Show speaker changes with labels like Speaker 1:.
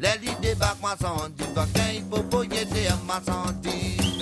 Speaker 1: Les l'idée bac ma santé, va qu'un hippopo y était à ma santé.